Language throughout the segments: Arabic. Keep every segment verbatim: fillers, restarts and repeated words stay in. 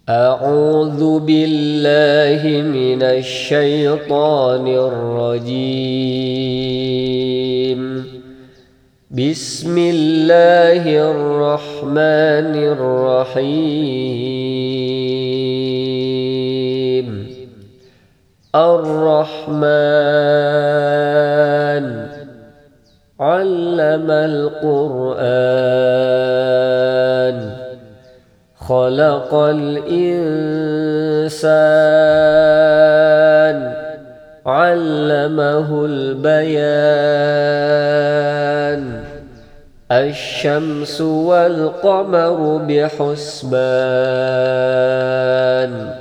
أعوذ بالله من الشيطان الرجيم. بسم الله الرحمن الرحيم. الرحمن علم القرآن خلق الإنسان علمه البيان. الشمس والقمر بحسبان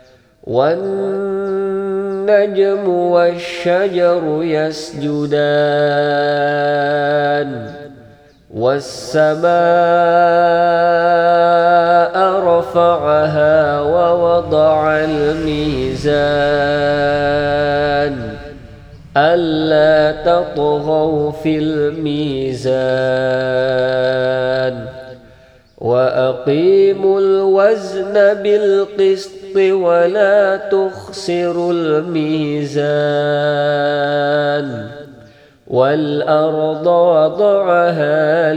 والنجم والشجر يسجدان والسماء رفعها ووضع الميزان ألا تطغوا في الميزان وأقيموا الوزن بالقسط ولا تخسروا الميزان والأرض وضعها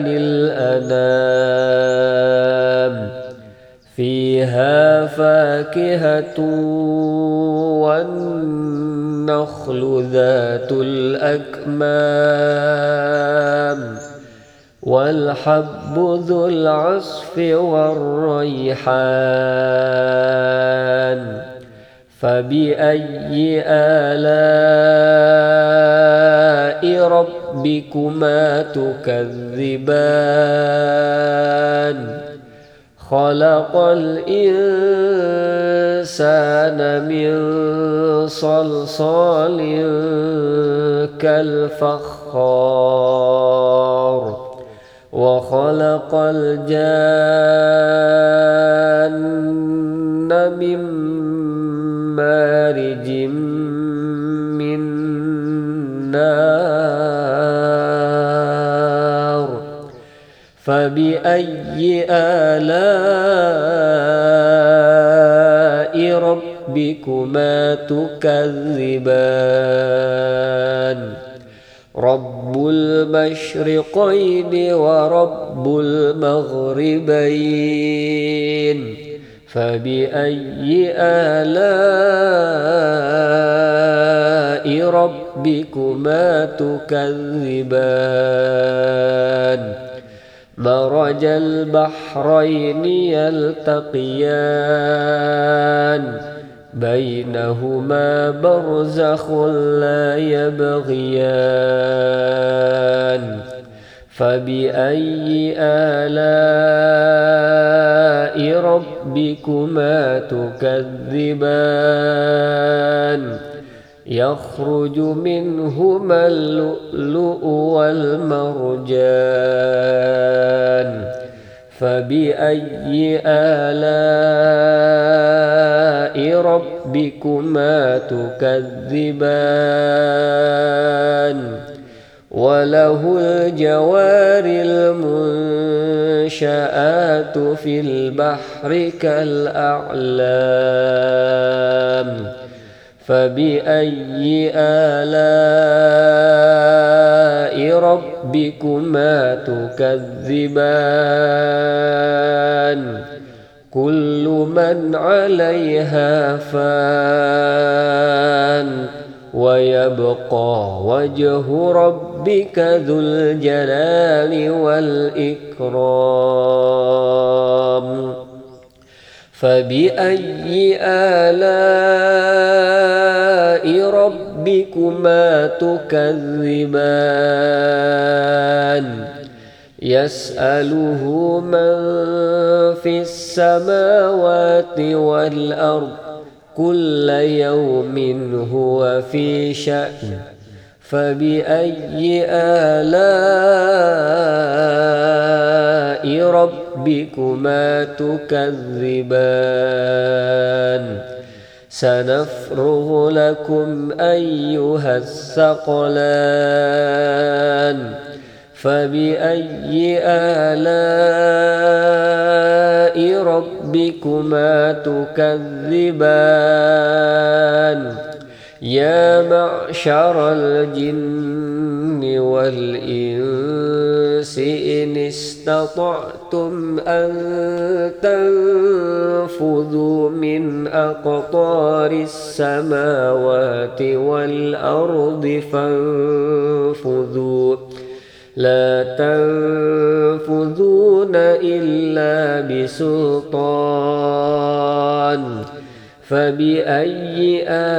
للأنام فيها فاكهة والنخل ذات الأكمام والحب ذو العصف والريحان. فبأي آلاء ربكما تكذبان خلق الإنسان من صلصال كالفخار وخلق الجان من مارج من نار. فبأي آلاء ربكما تكذبان رب المشرقين ورب المغربين. فبأي آلاء ربكما تكذبان مرج البحرين يلتقيان بينهما برزخ لا يبغيان. فبأي آلاء ربكما تكذبان يخرج منهما اللؤلؤ والمرجان. فبأي آلاء ربكما تكذبان وله الجوار المنشآت في البحر كالأعلام. فبأي آلاء ربكما تكذبان كل من عليها فان ويبقى وجه ربك ذو الجلال والإكرام. فبأي آلاء ربكما تكذبان يسأله من في السماوات والأرض كل يوم هو في شأن. فبأي آلاء ربكما تكذبان سنفرغ لكم أيها الثقلان فبأي آلاء ربكما تكذبان يا معشر الجن والإنس إن استطعتم أن تنفذوا من أقطار السماوات والأرض فانفذوا لا تنفذون إلا بسلطان فبأي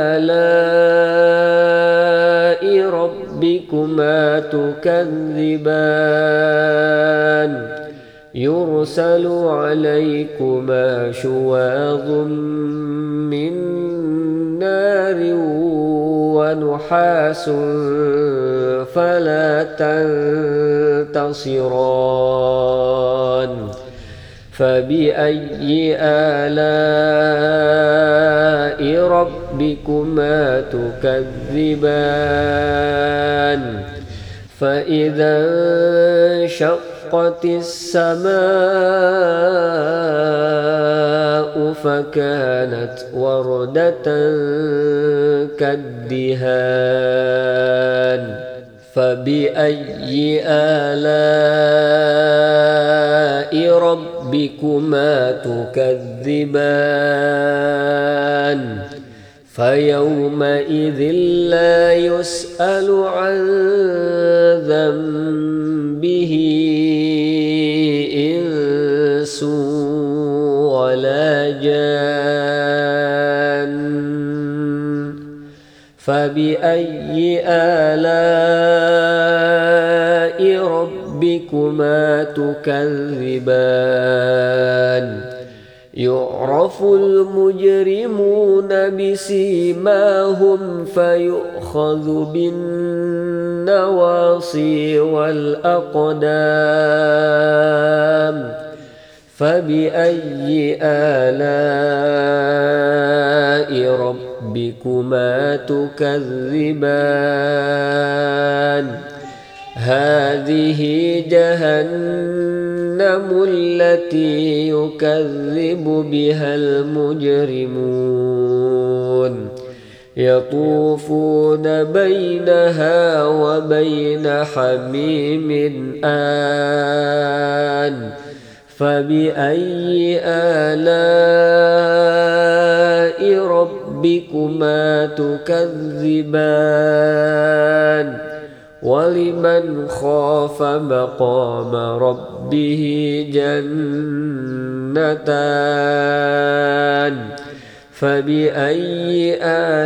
آلاء ربكما تكذبان يرسل عليكما شواظ من نار ونحاس فلا تنتصران فبأي آلاء ربكما تكذبان فإذا انشقت السماء فكانت وردة كالدهان فبأي آلاء ربكما تكذبان فيومئذ لا يسأل عن ذنبه إنس ولا جان فبأي آلاء ربكما تكذبان يعرف المجرمون بسيماهم فيؤخذ بالنواصي والأقدام فبأي آلاء ربكما تكذبان هذه جهنم التي يكذب بها المجرمون يطوفون بينها وبين حميم آن فبأي آلاء ربكما تكذبان ولمن خاف مقام ربه جنتان فبأي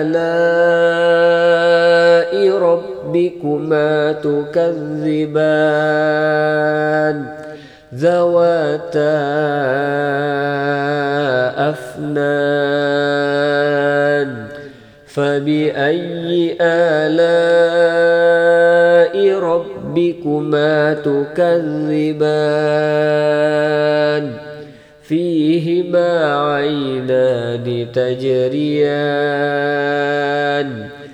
آلاء ربكما تكذبان ذواتا أفنان فبأي آلاء ربكما تكذبان فيهما عينان تجريان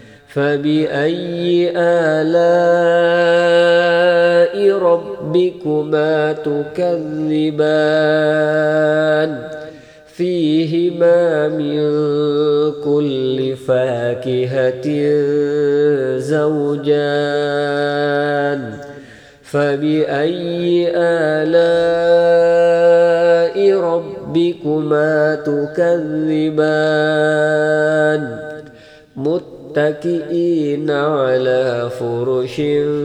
فبأي آلاء ربكما تكذبان فيهما من كل فاكهة زوجان فبأي آلاء ربكما تكذبان متكئين على فرش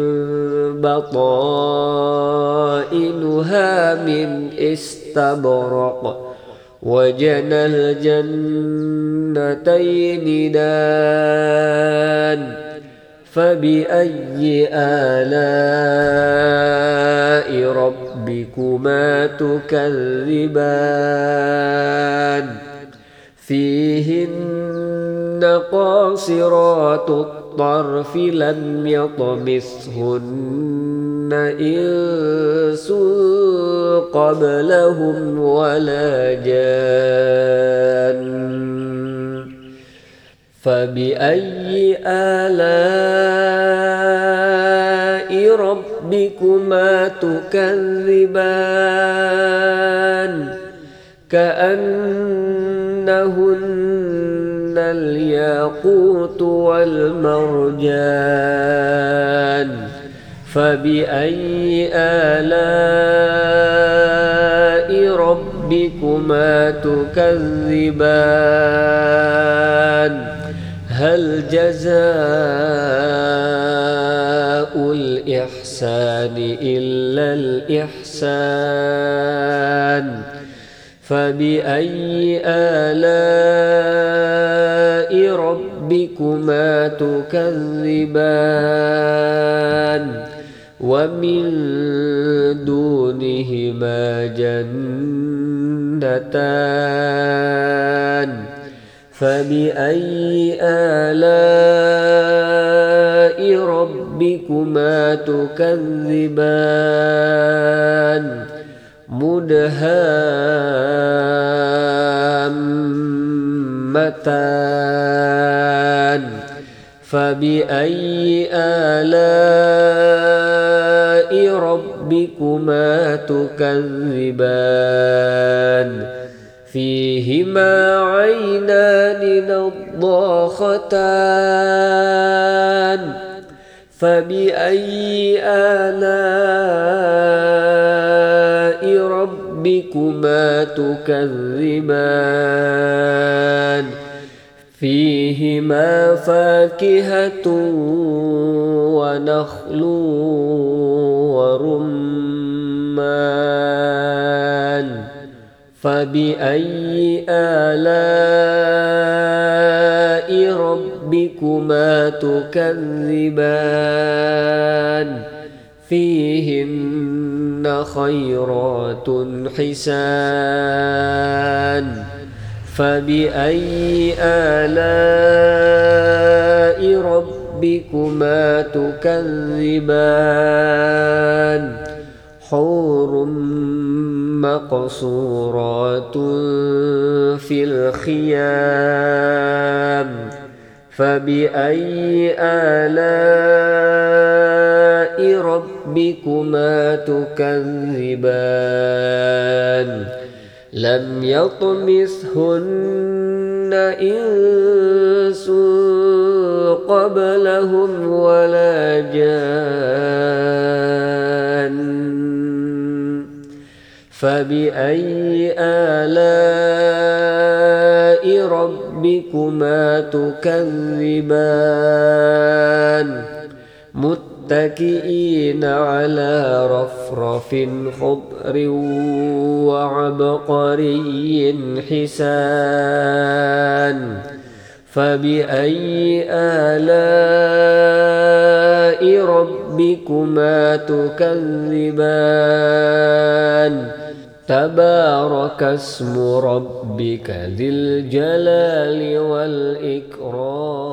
بطائنها من استبرق وجنى الجنتين دان فبأي آلاء ربكما تكذبان فيهن قاصرات الطرف لم يطمثهن إنس قبلهم ولا جان فبأي آلاء ربكما ربكما تكذبان كأنهن الياقوت والمرجان فبأي آلاء ربكما تكذبان هل جزاء الإحسان إلا الإحسان فبأي آلاء ربكما تكذبان ومن دونهما جنتان فبأي آلاء ربكما تكذبان مدهامتان فبأي آلاء ربكما تكذبان فيهما عينان نضاختان فبأي آلاء ربكما تكذبان فيهما فاكهة ونخل ورمان فبأي آلاء ربكما تكذبان فيهن خيرات حسان فبأي آلاء ربكما تكذبان حور مقصورات في الخيام فبأي آلاء ربكما تكذبان لم يطمثهن إنس قبلهم ولا جان فبأي آلاء ربكما تكذبان متكئين على رفرف خضر وعبقري حسان فبأي آلاء ربكما تكذبان تبارك اسم ربك ذي الجلال والإكرام.